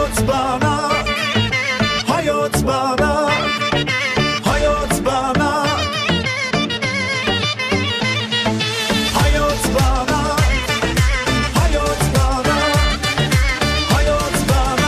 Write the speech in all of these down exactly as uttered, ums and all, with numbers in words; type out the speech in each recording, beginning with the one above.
hayot bana, hayot bana, hayot bana, hayot bana, hayot bana, hayot bana.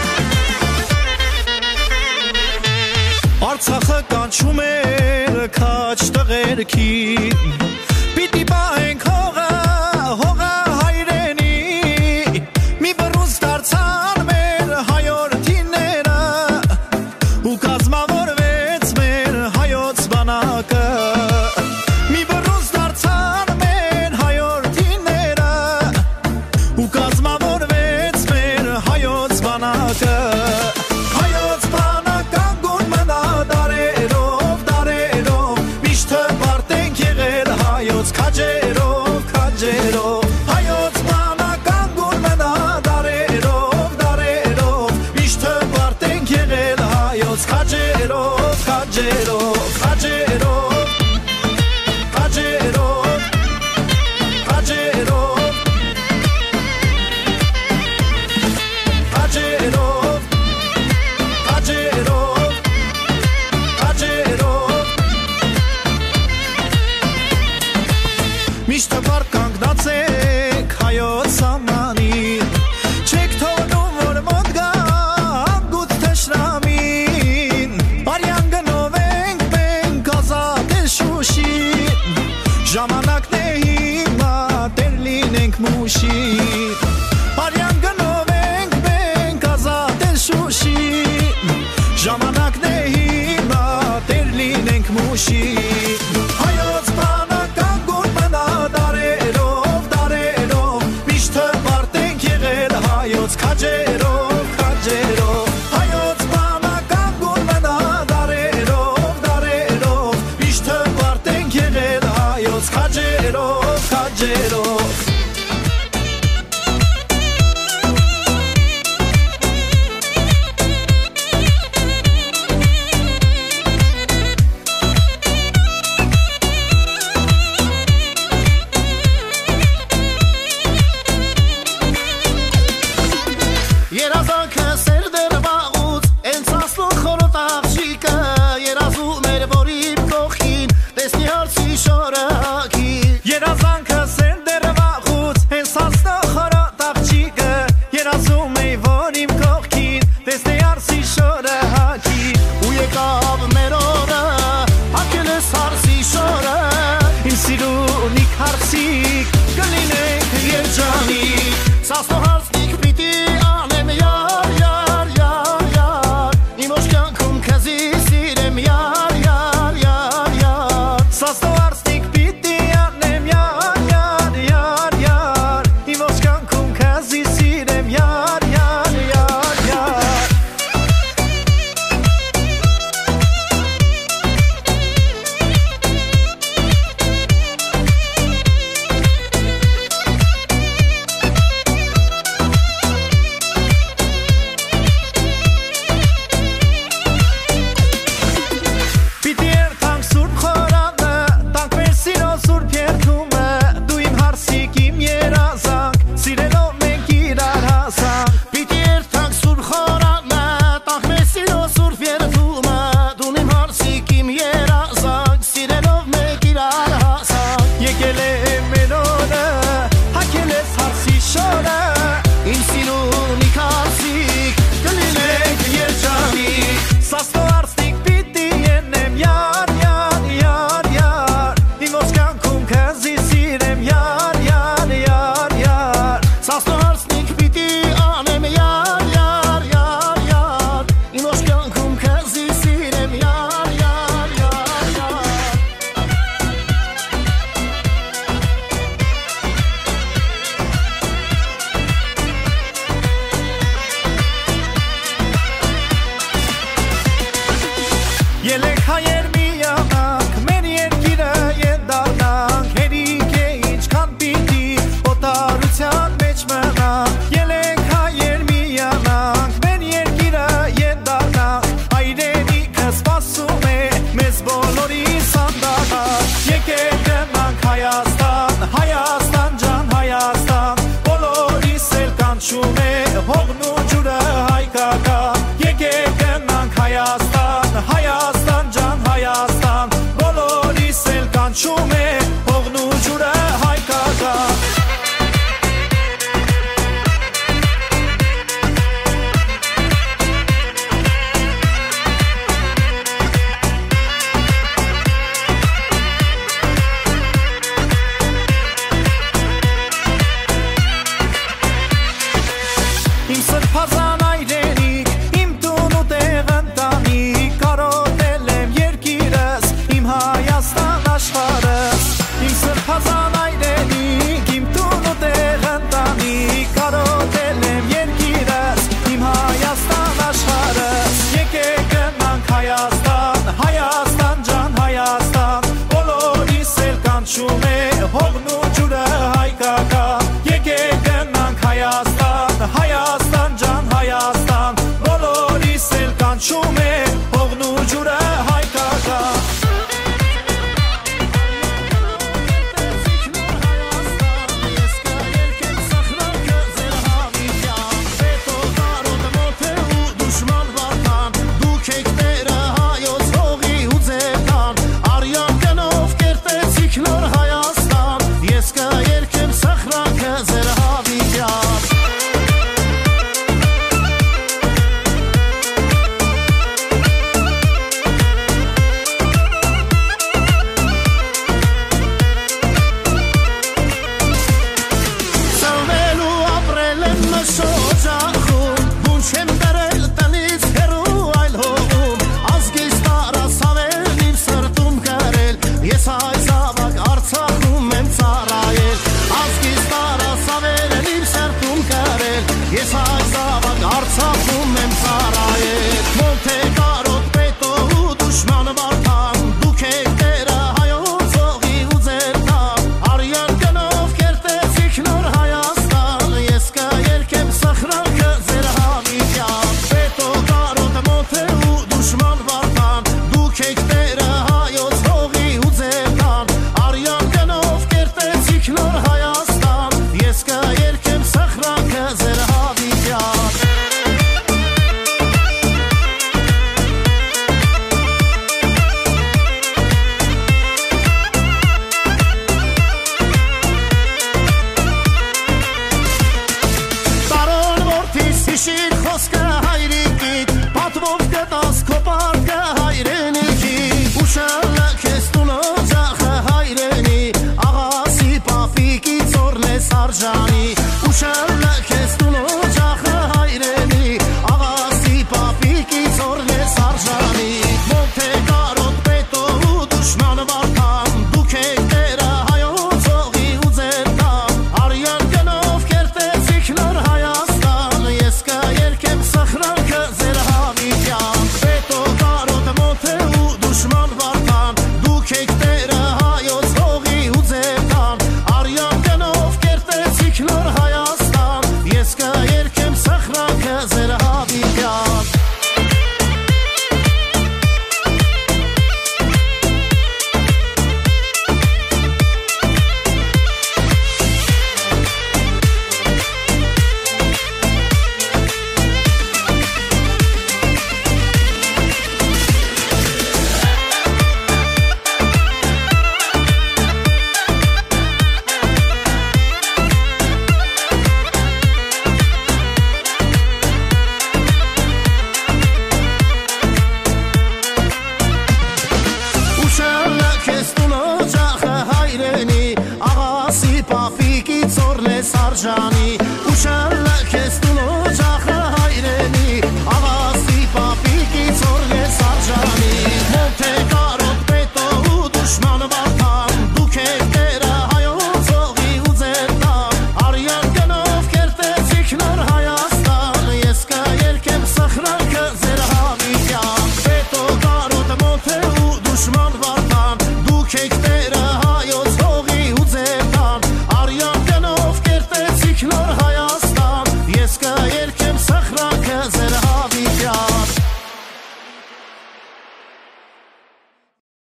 Արցախը կանչում էր քաչ տղերքին, պիտի պահենք հողը, հողը հայրենի, մի բռունց դարձան մեր հայորդիները, ու կազմավորվեց մեր հայոց բանակը, մի բռունց դարձան մեր հայորդիները, ու կազմավորվեց մեր հայոց բանակը. Հայոց բանական գուն մնա դարերով, դարերով, միշտ հպարտենք եղել հայոց քաջերով, քաջերով. Հայոց բանական գուն մնա դարերով, դարերով, միշտ հպարտենք եղել հայոց քաջերով, քաջերով, քաջերով, քաջերով, քաջերով, քաջերով, քաջերով, քաջերով. Միշտ հպարտ կանգնացեք հայոց սահմանին, չեք թողնում որ մոտ գա անգութ թշնամին, արյան գնով ենք մենք ազատ է Շուշին, ժամանակն է հիմա տեր լինենք մուշին, արյան գնով ենք մենք ազատ է Շուշին, ժամանակն է հիմա տեր լինենք մուշին. Հայոց բանական գուն մնա դարերով, դարերով, միշտ հպարտենք եղել հայոց քաջերով, քաջերով. Հայոց բանական գուն մնա դարերով, դարերով, միշտ հպարտենք եղել հայոց քաջերով, քաջերով. Երազանքը սեր դեր վաղուց, են ծասլուն խորոտ աղջիկը, երազում էր որ իմ կողքին, տեսնի հարցի շորը հագի. Երազանքը սեր դեր վաղուց, են ծասլուն խորոտ աղջիկը, երազում էի որ իմ կողքին, տեսնի հարցի շորը հագի. Ու եկավ մեր օրը, հագել ես հարցի շորը, իմ սիրունիկ հարցիկ, կլինենք երջանիկ, ծասլուն հարցնիկ պիտի անեմ յար, յար, յար, յար, իմ ոչ կյանքում քեզի սիրեմ յար, յար, յար, յար, ծասլուն հարցնիկ պիտի անեմ յար, յար, յար, յար, իմ ոչ կյանքում քեզի սիրեմ յար, յար, յար, յար. Պիտի երթանք սուրբ խորանը, տանք մեր սիրո սուրբ երթումը, դու իմ հարսիկ իմ երազանք, սիրելով մենք իրար հասանք. Պիտի երթանք սուրբ խորանը, տանք մեր սիրո սուրբ երթումը, դու իմ հարսիկ իմ երազանք, սիրելով մենք իրար հասանք. Եկել է մեր օրը, հագել ես հարսի շորը, իմ սիրունիկ հարսիկ, կլինենք երջանիկ, ծասլուն հարցնիկ պիտի ենեմ յար, յար, յար, յար, իմ ոչ կյանքում քեզի սիրեմ յար, յար, յար, յար, ծասլուն հարցնիկ պիտի անեմ յար, յար, յար, յար, իմ ոչ կյանքում քեզի սիրեմ յար, յար, յար, յար. Ելեք հայեր միանանք, մեր երկիրը ենդառնանք, հերիք է ինչքան պիտի օտարության մեջ մնանք. Ելեք հայեր միանանք, մեր երկիրը ենդառնանք, հայրենիքը սպասում է մեզ բոլորի սանդաղանք. Եկեք գնանք Հայաստան, Հայաստան ջան, Հայաստան, բոլորիս էլ կանչում է հողն ու ջուրը հայ սրբազան այրենիք, իմ տուն ու տեղ ընտանիք, կարոտել եմ երկիրս, իմ Հայաստան աշխարհս, իմ սրբազան այրենիք, իմ տուն ու տեղ ընտանիք, կարոտել եմ երկիրս, իմ Հայաստան աշխարհս, եկեք գնանք Հայաստան, Հայաստան ջան, Հայաստան, բոլորիս էլ կանչում է հողն ու ջուրը հայկական, եկեք գնանք Հայաստան, Հայաստան ջան, Հայաստան, բոլորիս էլ կանչում է հողն ու ջուրը հայկական։ Sarjani, Ushala